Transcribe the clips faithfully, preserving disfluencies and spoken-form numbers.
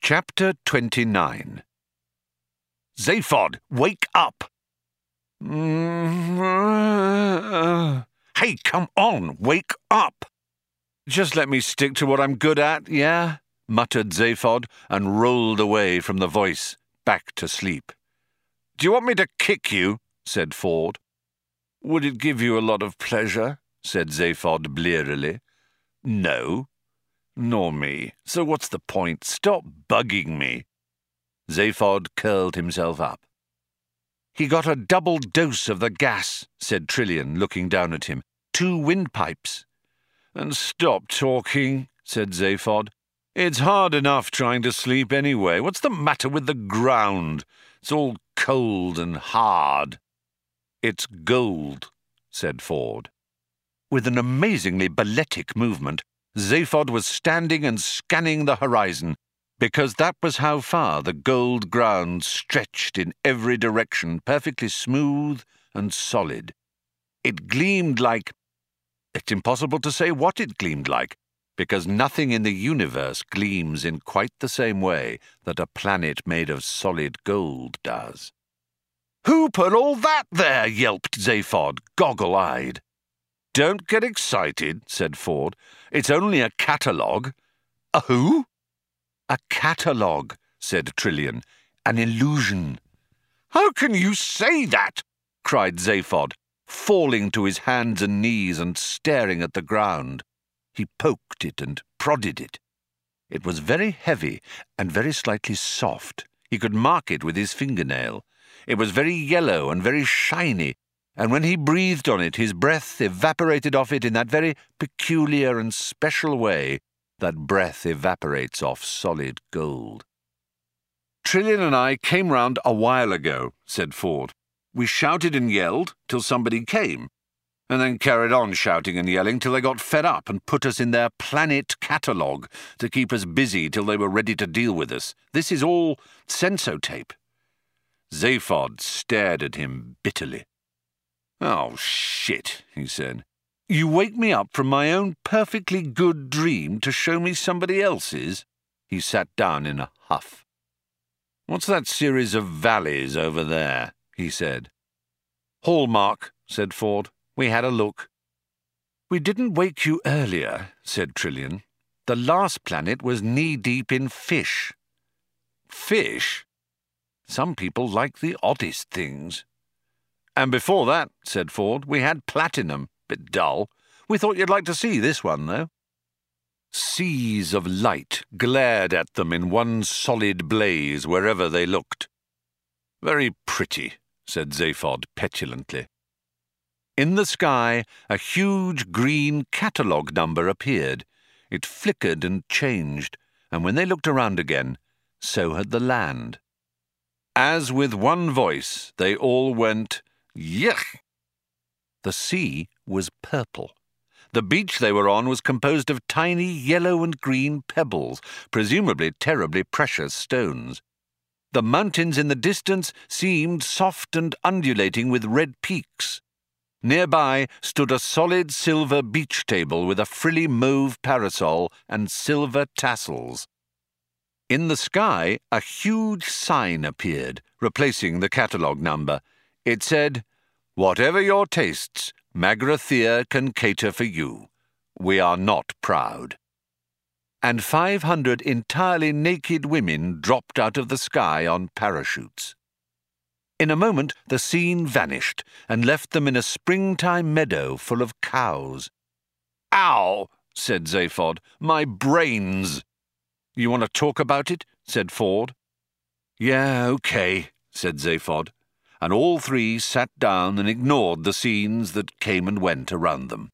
Chapter twenty-nine. Zaphod, wake up! Hey, come on, wake up! Just let me stick to what I'm good at, yeah? Muttered Zaphod, and rolled away from the voice, back to sleep. Do you want me to kick you? Said Ford. Would it give you a lot of pleasure? Said Zaphod blearily. No. Nor me. So what's the point? Stop bugging me. Zaphod curled himself up. He got a double dose of the gas, said Trillian, looking down at him. Two windpipes. And stop talking, said Zaphod. It's hard enough trying to sleep anyway. What's the matter with the ground? It's all cold and hard. It's gold, said Ford. With an amazingly balletic movement, Zaphod was standing and scanning the horizon, because that was how far the gold ground stretched in every direction, perfectly smooth and solid. It gleamed like... It's impossible to say what it gleamed like, because nothing in the universe gleams in quite the same way that a planet made of solid gold does. Who put all that there? Yelped Zaphod, goggle-eyed. Don't get excited, said Ford. It's only a catalogue. A who? A catalogue, said Trillian. An illusion. How can you say that? Cried Zaphod, falling to his hands and knees and staring at the ground. He poked it and prodded it. It was very heavy and very slightly soft. He could mark it with his fingernail. It was very yellow and very shiny, and when he breathed on it, his breath evaporated off it in that very peculiar and special way that breath evaporates off solid gold. Trillian and I came round a while ago, said Ford. We shouted and yelled till somebody came, and then carried on shouting and yelling till they got fed up and put us in their planet catalogue to keep us busy till they were ready to deal with us. This is all sensotape. Zaphod stared at him bitterly. Oh, shit, he said. You wake me up from my own perfectly good dream to show me somebody else's? He sat down in a huff. What's that series of valleys over there? He said. Hallmark, said Ford. We had a look. We didn't wake you earlier, said Trillian. The last planet was knee-deep in fish. Fish? Some people like the oddest things. And before that, said Ford, we had platinum. Bit dull. We thought you'd like to see this one, though. Seas of light glared at them in one solid blaze wherever they looked. Very pretty, said Zaphod petulantly. In the sky, a huge green catalogue number appeared. It flickered and changed, and when they looked around again, so had the land. As with one voice, they all went, Yuck! The sea was purple. The beach they were on was composed of tiny yellow and green pebbles, presumably terribly precious stones. The mountains in the distance seemed soft and undulating with red peaks. Nearby stood a solid silver beach table with a frilly mauve parasol and silver tassels. In the sky, a huge sign appeared, replacing the catalogue number. It said, Whatever your tastes, Magrathea can cater for you. We are not proud. And five hundred entirely naked women dropped out of the sky on parachutes. In a moment, the scene vanished and left them in a springtime meadow full of cows. Ow, said Zaphod. My brains. You want to talk about it? Said Ford. Yeah, okay, said Zaphod. And all three sat down and ignored the scenes that came and went around them.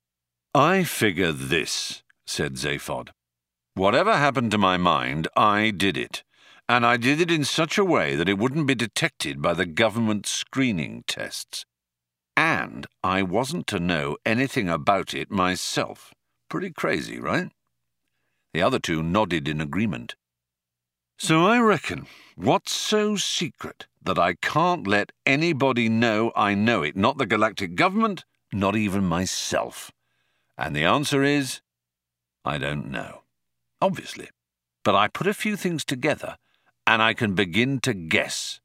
I figure this, said Zaphod. Whatever happened to my mind, I did it. And I did it in such a way that it wouldn't be detected by the government screening tests. And I wasn't to know anything about it myself. Pretty crazy, right? The other two nodded in agreement. So I reckon, what's so secret that I can't let anybody know I know it, not the galactic government, not even myself? And the answer is, I don't know. Obviously. but I put a few things together, and I can begin to guess.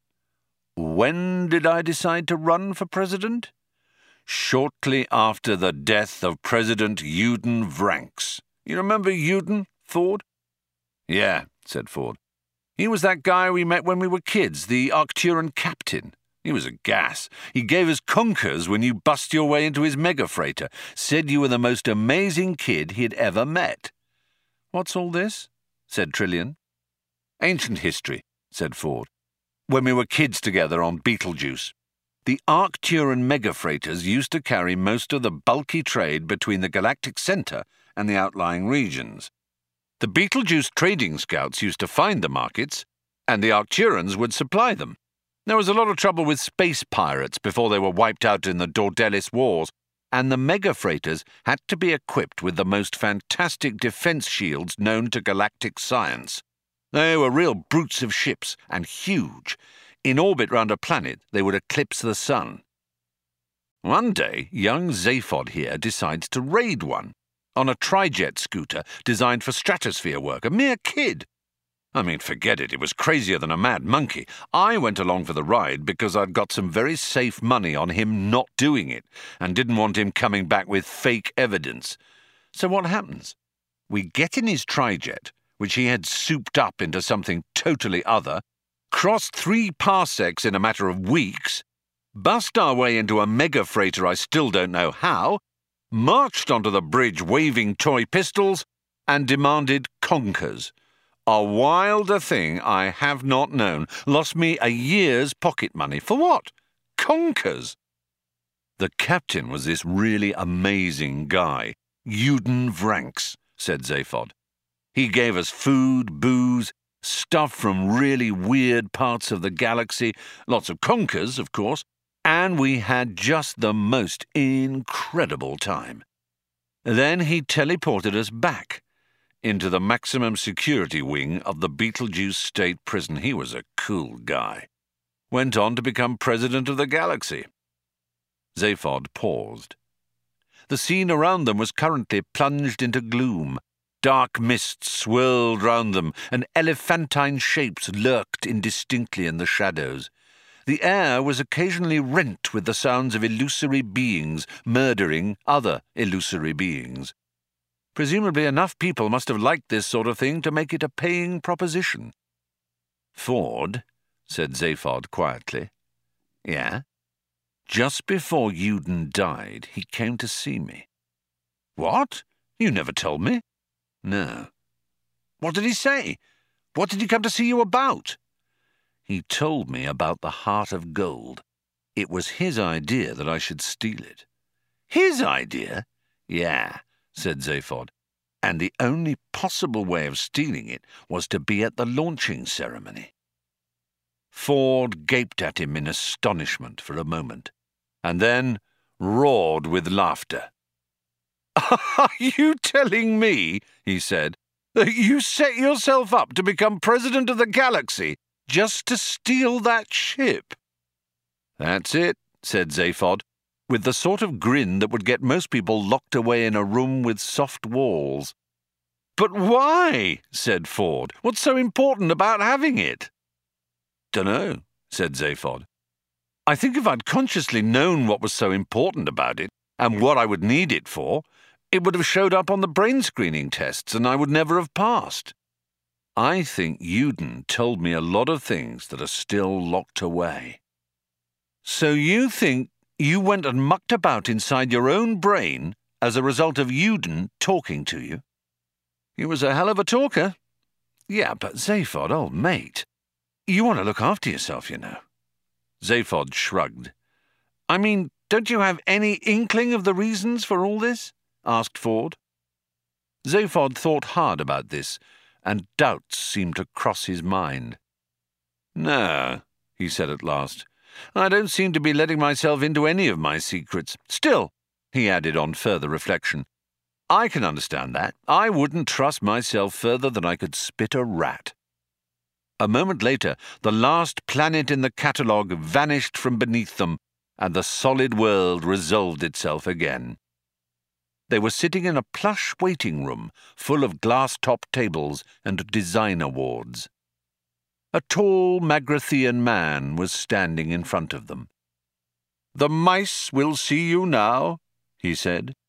When did I decide to run for president? Shortly after the death of President Eugen Vranckx. You remember Eugen, Ford? Yeah, said Ford. He was that guy we met when we were kids, the Arcturan captain. He was a gas. He gave us conkers when you bust your way into his mega-freighter, said you were the most amazing kid he'd ever met. What's all this? Said Trillian. Ancient history, said Ford. When we were kids together on Beetlejuice. The Arcturan mega-freighters used to carry most of the bulky trade between the galactic centre and the outlying regions. The Beetlejuice trading scouts used to find the markets, and the Arcturans would supply them. There was a lot of trouble with space pirates before they were wiped out in the Dordelis Wars, and the mega-freighters had to be equipped with the most fantastic defence shields known to galactic science. They were real brutes of ships, and huge. In orbit round a planet, they would eclipse the sun. One day, young Zaphod here decides to raid one, on a trijet scooter designed for stratosphere work, a mere kid. I mean, forget it, it was crazier than a mad monkey. I went along for the ride because I'd got some very safe money on him not doing it, and didn't want him coming back with fake evidence. So what happens? We get in his trijet, which he had souped up into something totally other, crossed three parsecs in a matter of weeks, bust our way into a mega-freighter I still don't know how, marched onto the bridge waving toy pistols, and demanded conkers. A wilder thing I have not known. Lost me a year's pocket money. For what? Conkers. The captain was this really amazing guy, Eugen Vranckx, said Zaphod. He gave us food, booze, stuff from really weird parts of the galaxy, lots of conkers, of course, and we had just the most incredible time. Then he teleported us back into the maximum security wing of the Beetlejuice State Prison. He was a cool guy. Went on to become president of the galaxy. Zaphod paused. The scene around them was currently plunged into gloom. Dark mists swirled round them, and elephantine shapes lurked indistinctly in the shadows. The air was occasionally rent with the sounds of illusory beings murdering other illusory beings. Presumably enough people must have liked this sort of thing to make it a paying proposition. Ford, said Zaphod quietly. Yeah? Just before Eugen died, he came to see me. What? You never told me. No. What did he say? What did he come to see you about? He told me about the Heart of Gold. It was his idea that I should steal it. His idea? Yeah, said Zaphod. And the only possible way of stealing it was to be at the launching ceremony. Ford gaped at him in astonishment for a moment, and then roared with laughter. "Are you telling me," he said, "that you set yourself up to become president of the galaxy just to steal that ship?" "That's it," said Zaphod, with the sort of grin that would get most people locked away in a room with soft walls. "But why?" said Ford. "What's so important about having it?" "Dunno," said Zaphod. "I think if I'd consciously known what was so important about it, and what I would need it for, it would have showed up on the brain screening tests, and I would never have passed. I think Eugen told me a lot of things that are still locked away." "So you think you went and mucked about inside your own brain as a result of Eugen talking to you?" "He was a hell of a talker." "Yeah, but Zaphod, old mate, you want to look after yourself, you know." Zaphod shrugged. "I mean, don't you have any inkling of the reasons for all this?" asked Ford. Zaphod thought hard about this, and doubts seemed to cross his mind. "No," he said at last, "I don't seem to be letting myself into any of my secrets. Still," he added on further reflection, "I can understand that. I wouldn't trust myself further than I could spit a rat." A moment later, the last planet in the catalogue vanished from beneath them, and the solid world resolved itself again. They were sitting in a plush waiting room full of glass-top tables and designer wards. A tall Magrathian man was standing in front of them. "The mice will see you now," he said.